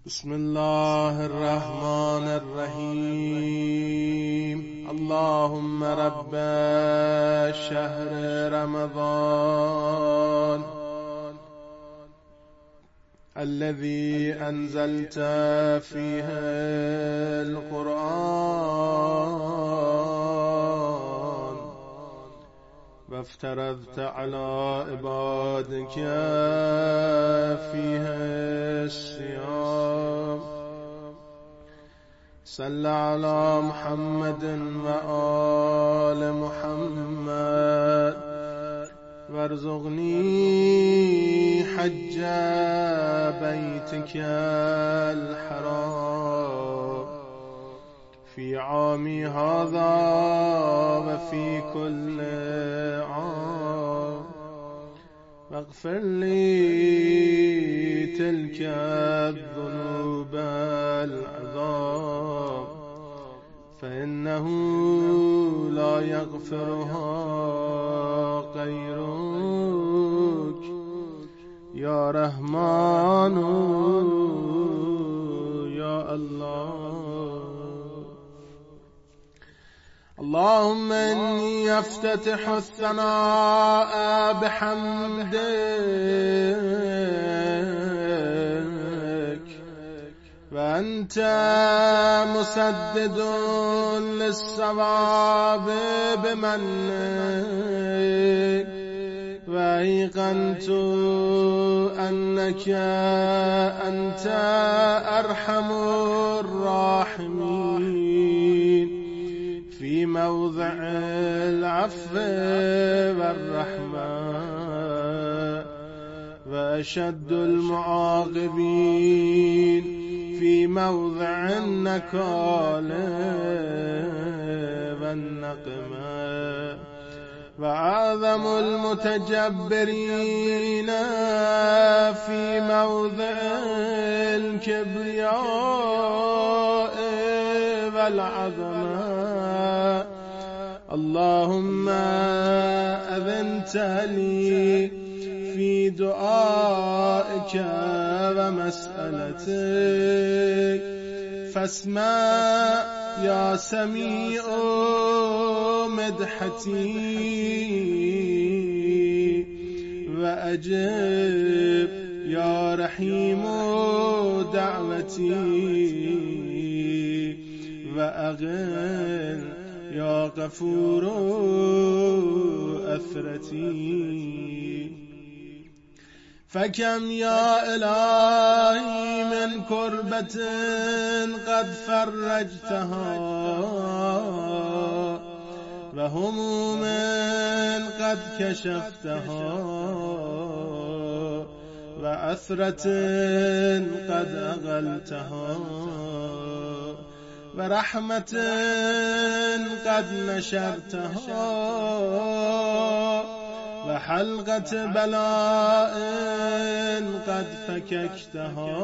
بسم الله الرحمن الرحيم. اللهم رب شهر رمضان الذي أنزلت فيه القرآن وافترضت على عبادك فيه الصيام، صل على محمد وآل محمد وارزقني حج بيتك الحرام في عامي هذا وفي كل عام، واغفر لي تلك الذنوب العظام فإنه لا يغفرها غيرك يا رحمن يا الله. اللهم إني أفتتح الثناء بحمدك وأنت مسدد للصواب بمنك، وأيقنت أنك أنت أرحم الراحمين في موضع العفو والرحمة، وأشد المعاقبين في موضع النكال والنقمة، وأعظم المتجبرين في موضع الكبرياء والعظمة. اللهم أذنت لي في دعائك ومسألتك فاسمع يا سميع مدحتي وأجب يا رحيم دعوتي وأغن يا غفور أثرتي. فكم يا إلهي من كربة قد فرجتها وهموم قد كشفتها وأثرة قد أغلتها ورحمة قد نشرتها وحلقة بلاء قد فككتها.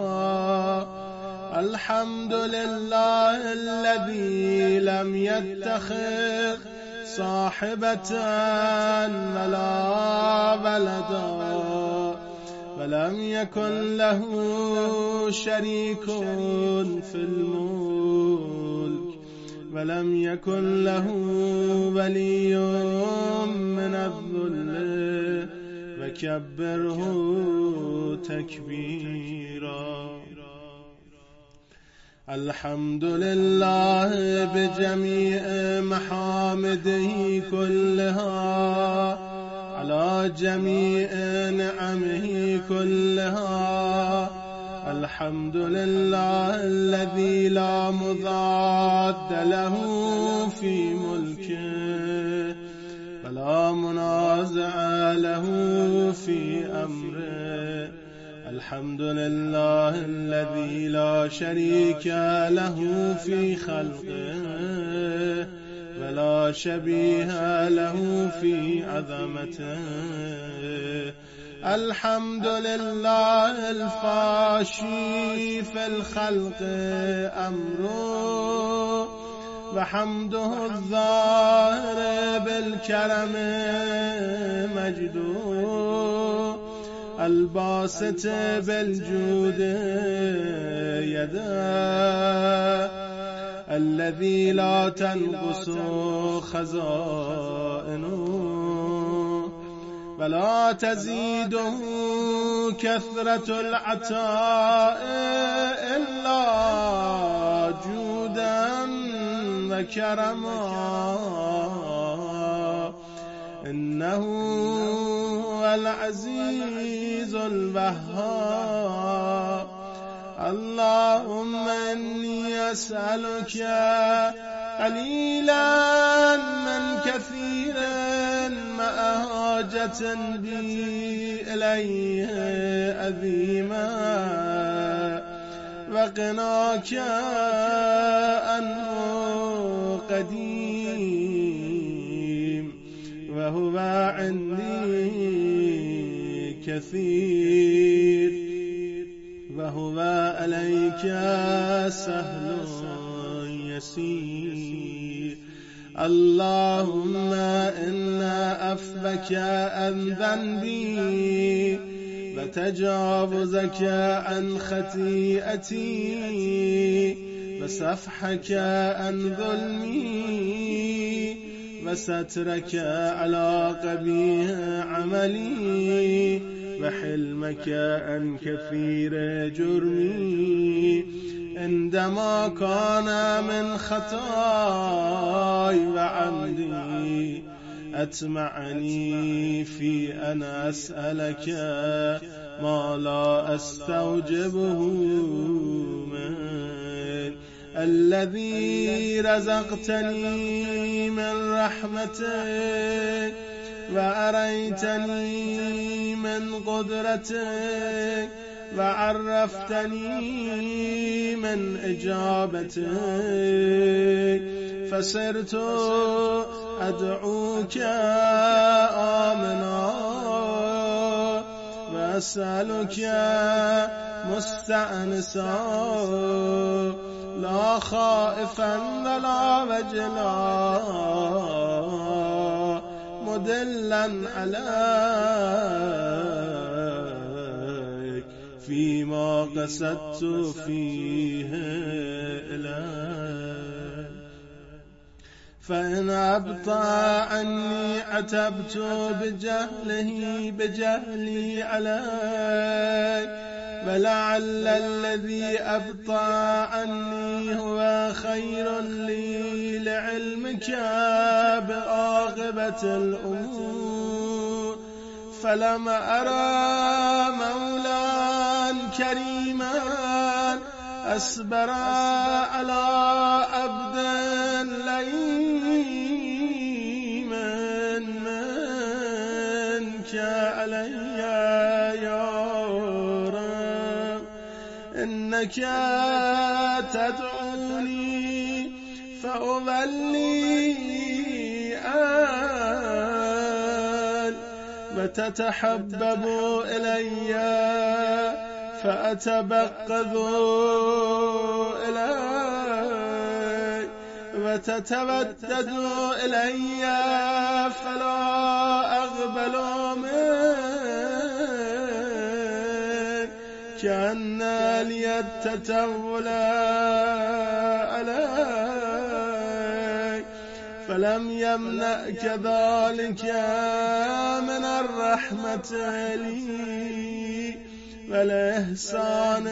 الحمد لله الذي لم يتخذ صاحبة ولا ولدا ولم يكن له شريك في الملك ولم يكن له ولي من الذل وكبره تكبيرا. الحمد لله بجميع محامده كلها على جميع نعمه كلها. الحمد لله الذي لا مضاد له في ملكه ولا منازع له في أمره. الحمد لله الذي لا شريك له في خلقه ولا شبيه له في عظمته. الحمد لله الفاشي في الخلق أمره وحمده الظاهر بالكرم مجده الباسط بالجود يده الذي لا تنقص خزائنه ولا تزيده كثرة العطاء إلا جودا وكرما إنه هو العزيز الوهاب. اللهم إني أسألك قليلا من كثير مع حاجة بي إليه عظيما وقناك عنه قديم وهو عندي كثير وهو عليك سهل يسير. اللهم إنا عفوك عن ذنبي وتجاوزك عن خطيئتي وصفحك عن ظلمي وسترك على قبيح عملي وحلمك عن كثير جرمي عندما كان من خطاي وعمدي أتمعني في أن أسألك ما لا أستوجبه من الذي رزقتني من رحمتك وأريتني من قدرتك وعرفتني من إجابتك فصرت أدعوك آمنا وأسألك مستأنسا لا خائفا ولا وجلا مدلا عليك فيما قصدت فيه إليك. فإن أبطأ عني عتبت بجهلي عليك ولعل الذي أبطأ عني هو خير لي لعلمك بعاقبة الأمور فلم أرى مولا كريما أصبر على عبد لئيم منك علي يا رب. إنك تدعوني فأولي وتتحبب إلي فأتبقذ إليك وتتودد إلي فلا أقبل منك كأن لي التتول عليك فلم يمنعك ذلك من الرحمة لي والإحسان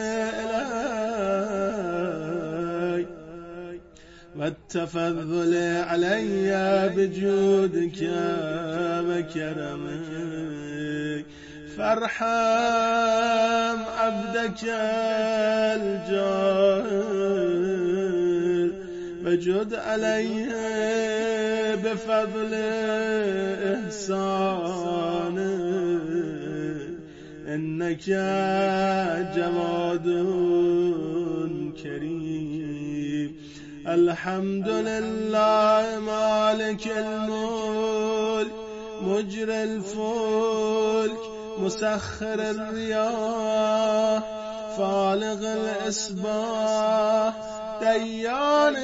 إليك والتفضل علي بجودك وكرمك فارحم عبدك الجاهل وجد عليه بفضل إحسانك إنك جواد كريم. الحمد لله مالك الملك مجري الفلك مسخر الرياح فالق الإصباح ديان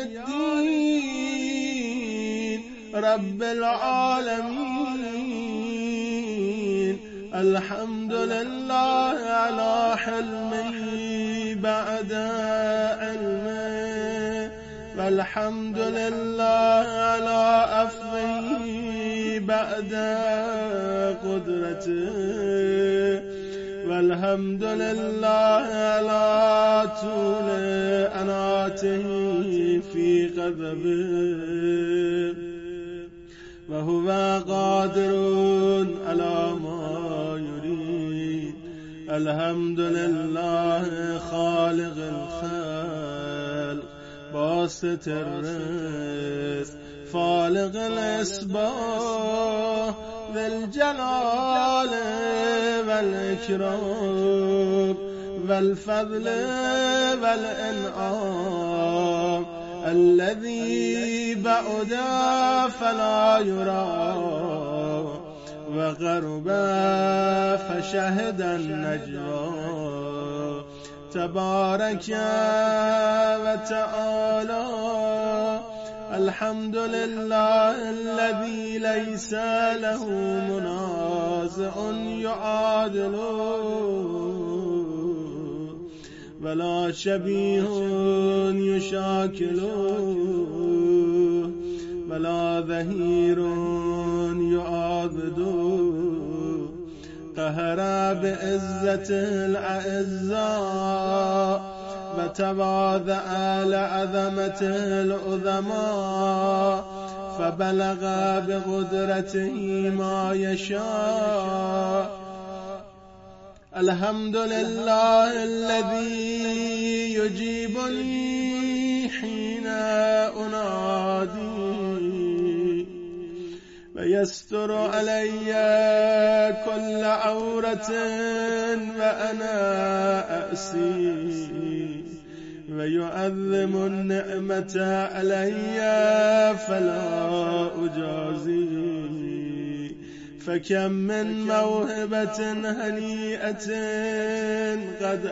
الدين رب العالمين. الحمد لله على حلمه بعد علمه، والحمد لله على عفوه بعد قدرته، والحمد لله على طول أناته في غضبه، وهو قادر على ما يريد. الحمد لله خالق الخلق باسط الرزق فالق الإصباح ذي الجلال والإكرام والفضل والإنعام، الذي بعد فلا يرى وغرب فشهد النجوى. تبارك وتعالى الحمد لله الذي ليس له منازع يعادله، ولا شبيه يشاكله، ولا ظهير يعاضده. قهر بعزته الأعزاء وتواضع لعظمته العظماء، فبلغ بقدرته ما يشاء. الحمد لله الذي يجيبني حين أنادي، ويستر علي كل عورة وأنا أأسي، ويعظم النعمة علي فلا أجازي. فكم من موهبة هنيئة قد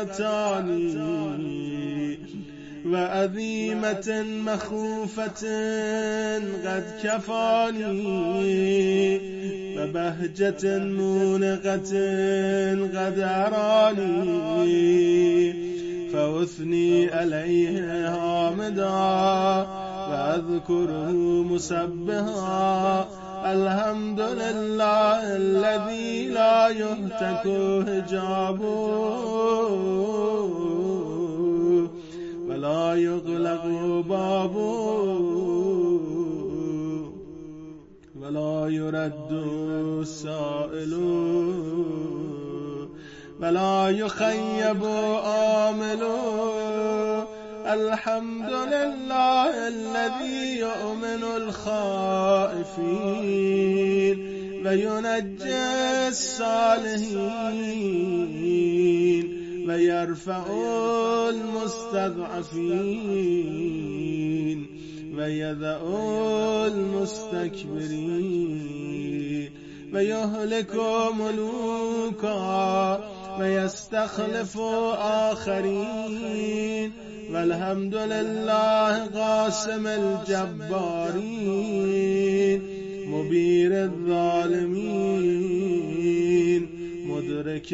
أعطاني، وعظيمة مخوفة قد كفاني، وبهجة مونقة قد أراني، فأثني عليه حامدا وأذكره مسبحا. الحمد لله الذي لا يهتك حجابه ولا يغلق بابه، ولا يرد السائل، ولا يخيب آمل. الحمد لله الذي يؤمن الخائفين وينجي الصالحين ويرفع المستضعفين ويذع المستكبرين ويهلك ملوكا ويستخلف آخرين. والحمد لله قاسم الجبارين مبير الظالمين مدرك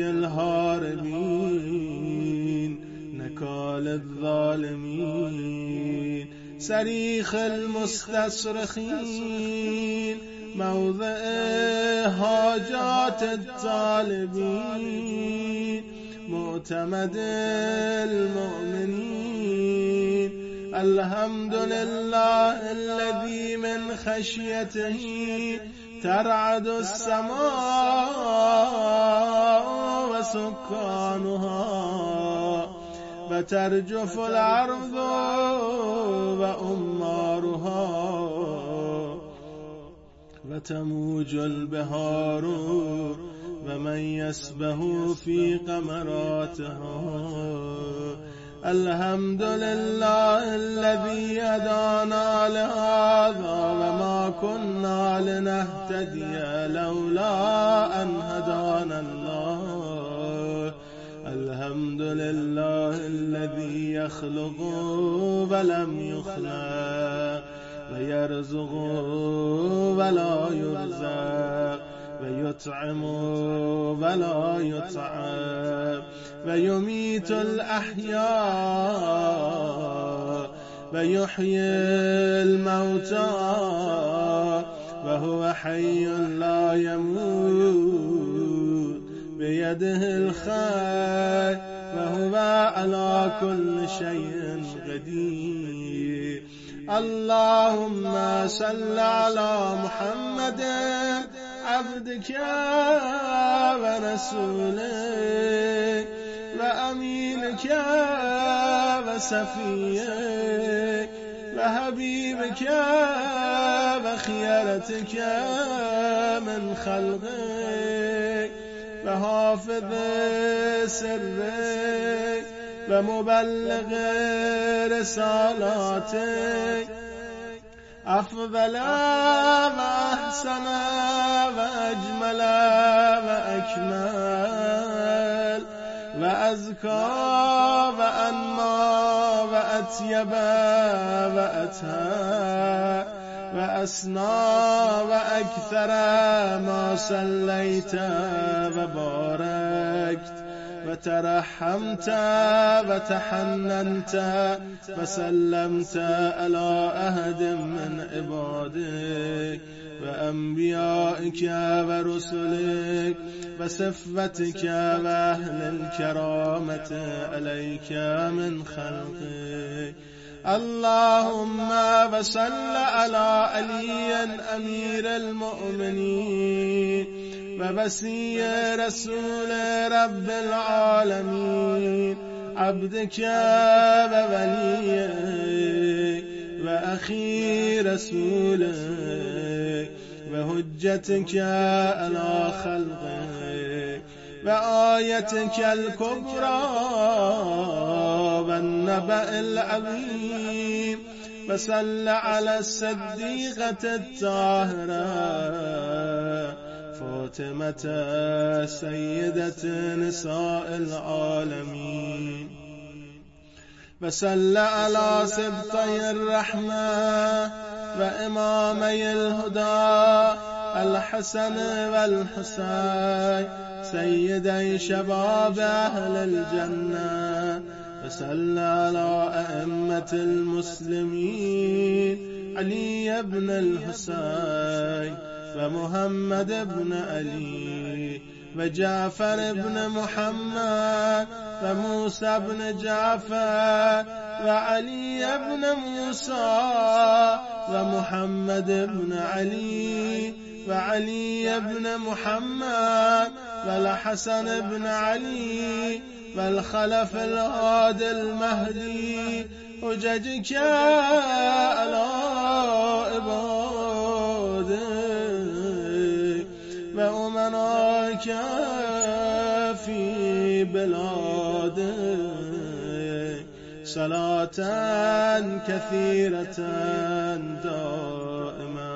الهاربين نكال الظالمين صريخ المستصرخين موضع حاجات الطالبين معتمد المؤمنين. الحمد لله الذي من خشيته ترعد السماء وسكانها وترجف الأرض وأمارها وتموج البحار ومن يسبح في قمراتها. الحمد لله الذي هدانا لهذا وما كنا لنهتدي لولا أن هدانا الله. الحمد لله الذي يخلق ولم يخلق ويرزق ولا يرزق ويطعم ولا يطعم ويميت الأحياء ويحيي الموتى وهو حي لا يموت بيده الخير وهو على كل شيء قدير. اللهم صل على محمد عبدك ورسولك وأمينك وصفيك وحبيبك وخيرتك من خلقك وحافظ سرك ومبلغ رسالاتك أفضل وأحسن وأجمل وأكمل وأزكى وأنمى وأطيب وأطهر وأسنى وأكثر ما صليت وباركت وترحمت وتحننت وسلمت على أحد من عبادك وأنبيائك ورسلك وصفتك وأهل الكرامة عليك من خلقك. اللهم وصل على علي أمير المؤمنين ووصي رسول رب العالمين عبدك ووليك وأخي رسولك وهجتك على خلقك وآيتك الكبرى والنبأ العظيم. وصل على الصديقة الطاهرة فاطمة سيدة نساء العالمين. وصل على سبطي الرحمة وإمامي الهدى الحسن والحسين سيدي شباب أهل الجنة. وصل على أئمة المسلمين علي بن الحسين ومحمد بن علي وجعفر بن محمد وموسى بن جعفر وعلي بن موسى ومحمد بن علي وعلي بن محمد والحسن بن علي والخلف الهادي المهدي حججك على عبادك وأمناك في بلادك صلاة كثيرة دائمة.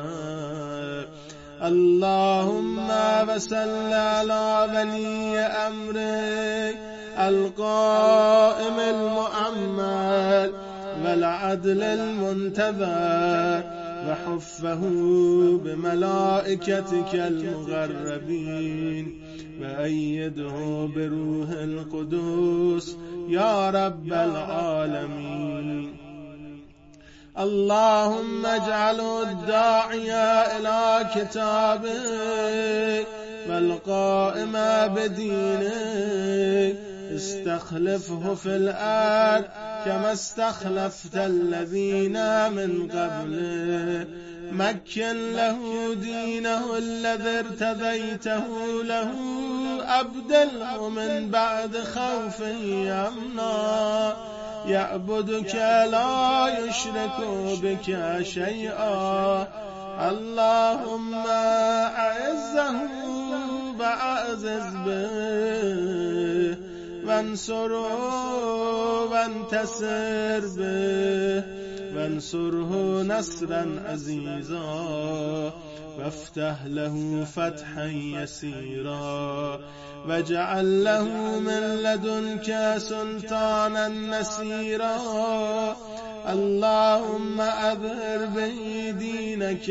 اللهم وصل على ولي أمرك القائم المؤمل والعدل المنتظر وحفه بملائكتك المغربين وأيده بروح القدوس يا رب العالمين. اللهم اجعله الداعية إلى كتابك والقائم بدينك استخلفه في الأرض كما استخلفت الذين من قبله. مكن له دينه الذي ارتضيته له أبدله من بعد خوفه أمنا يعبدك لا يشرك بك شيئا. اللهم أعزه وأعزز به وانصره وانتصر به وانصره نصرا عزيزا وافتح له فتحا يسيرا واجعل له من لدنك سلطانا نصيرا اللهم أظهر به دينك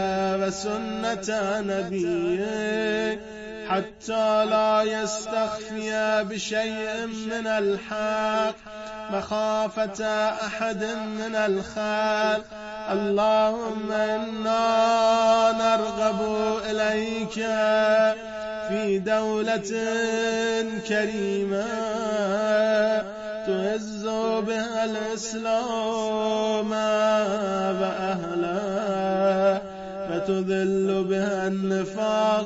وسنة نبيك حتى لا يستخفي بشيء من الحق مخافة أحد من الخلق اللهم إنا نرغب إليك في دولة كريمة تعز بها الإسلام وأهله وتذل بها النفاق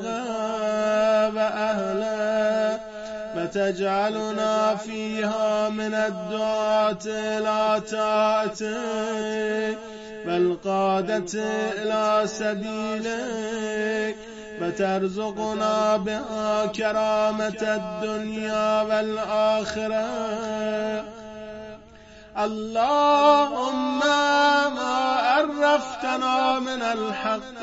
وأهله وتجعلنا فيها من الدعاة إلى طاعتك والقادة إلى سبيلك وترزقنا بها كرامة الدنيا والآخرة اللهم ما عرفتنا من الحق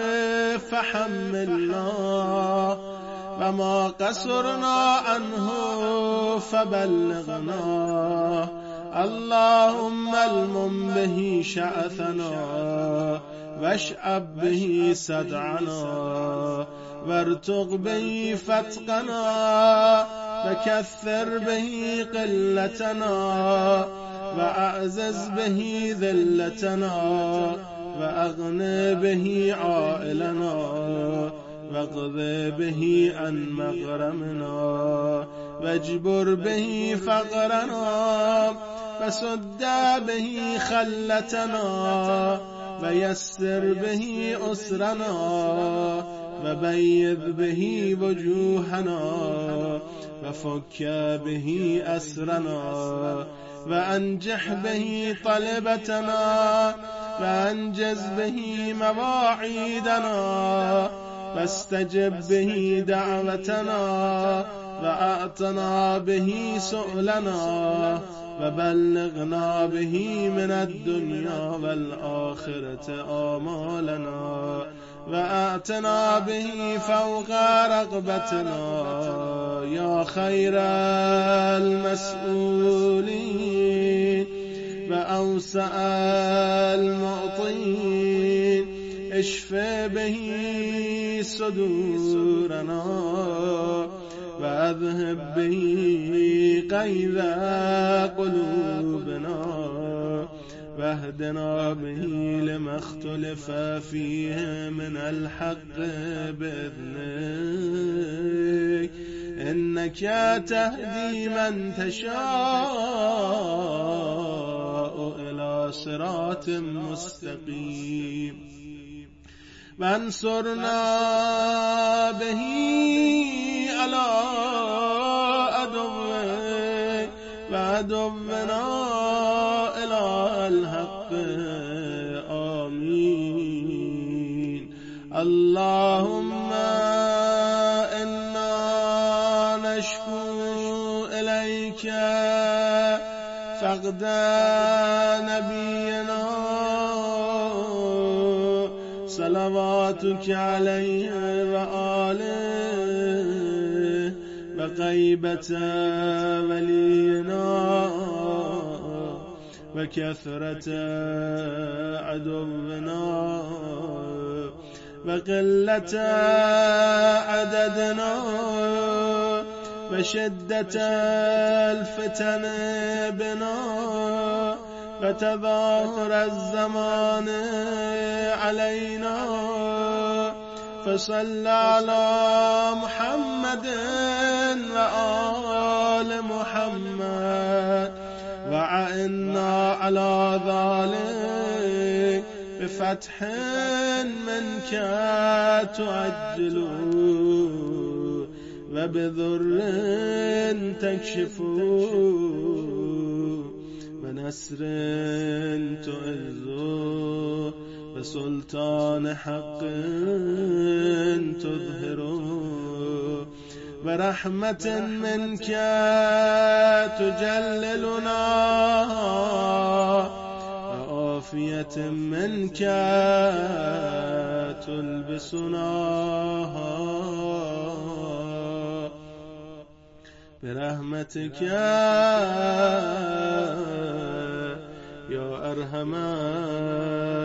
فحملنا وما قصرنا عنه فبلغنا اللهم المم به شعثنا واشعب به صدعنا وارتق به فتقنا وكثر به قلتنا وأعزز به ذلتنا وأغن به عائلنا واقض به عن مغرمنا واجبر به فقرنا وسد به خلتنا ويسر به أسرنا وبيض به وجوهنا وفك به أسرنا وأنجح به طلبتنا وأنجز به مواعيدنا واستجب به دعوتنا وأعطنا به سؤلنا وبلغنا به من الدنيا والآخرة آمالنا وأعطنا به فوق رغبتنا يا خير المسؤولين وأوسع المعطين اشف به صدورنا وأذهب به قيد قلوبنا واهدنا به لما اختلف فيه من الحق بإذنك إنك تهدي من تشاء إلى صراط مستقيم وانصرنا به على عدوك وعدونا إلى الحق آمين اللهم إنا نشكو إليك فقد نبينا صلواتك عليه وآله وغيبة ولينا وكثرة عدونا وقلة عددنا وشدة الفتن بنا وتظاهر الزمان علينا فصل على محمد وآل محمد وعنا على ذلك بفتح منك تعجل وبذر تكشف ونسر تعز وسلطان حق تظهر ورحمة منك تجللنا عافية منك تلبسناها برحمتك يا أرحم